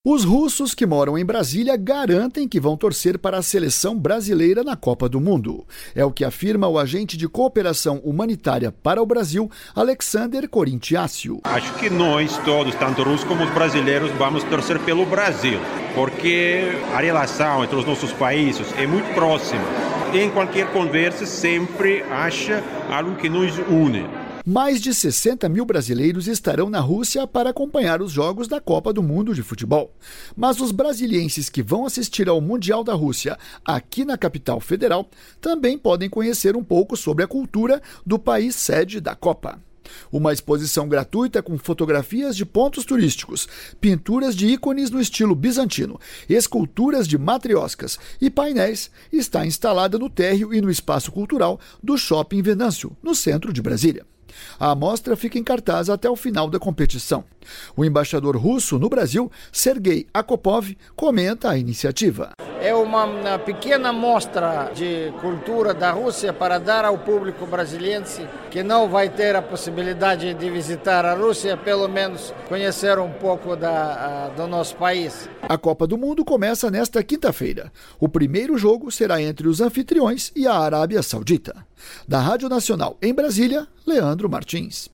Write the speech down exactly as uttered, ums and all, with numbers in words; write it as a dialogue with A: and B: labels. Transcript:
A: Os russos que moram em Brasília garantem que vão torcer para a seleção brasileira na Copa do Mundo. É o que afirma o agente de cooperação humanitária para o Brasil, Alexander Corintiácio.
B: Acho que nós todos, tanto russos como os brasileiros, vamos torcer pelo Brasil, porque a relação entre os nossos países é muito próxima. Em qualquer conversa sempre acha algo que nos une.
A: Mais de sessenta mil brasileiros estarão na Rússia para acompanhar os jogos da Copa do Mundo de futebol. Mas os brasilienses que vão assistir ao Mundial da Rússia aqui na capital federal também podem conhecer um pouco sobre a cultura do país sede da Copa. Uma exposição gratuita com fotografias de pontos turísticos, pinturas de ícones no estilo bizantino, esculturas de matrioscas e painéis está instalada no térreo e no espaço cultural do Shopping Venâncio, no centro de Brasília. A amostra fica em cartaz até o final da competição. O embaixador russo no Brasil, Sergei Akopov, comenta a iniciativa.
C: É uma pequena mostra de cultura da Rússia para dar ao público brasileiro que não vai ter a possibilidade de visitar a Rússia, pelo menos conhecer um pouco da, do nosso país.
A: A Copa do Mundo começa nesta quinta-feira. O primeiro jogo será entre os anfitriões e a Arábia Saudita. Da Rádio Nacional em Brasília, Leandro Martins.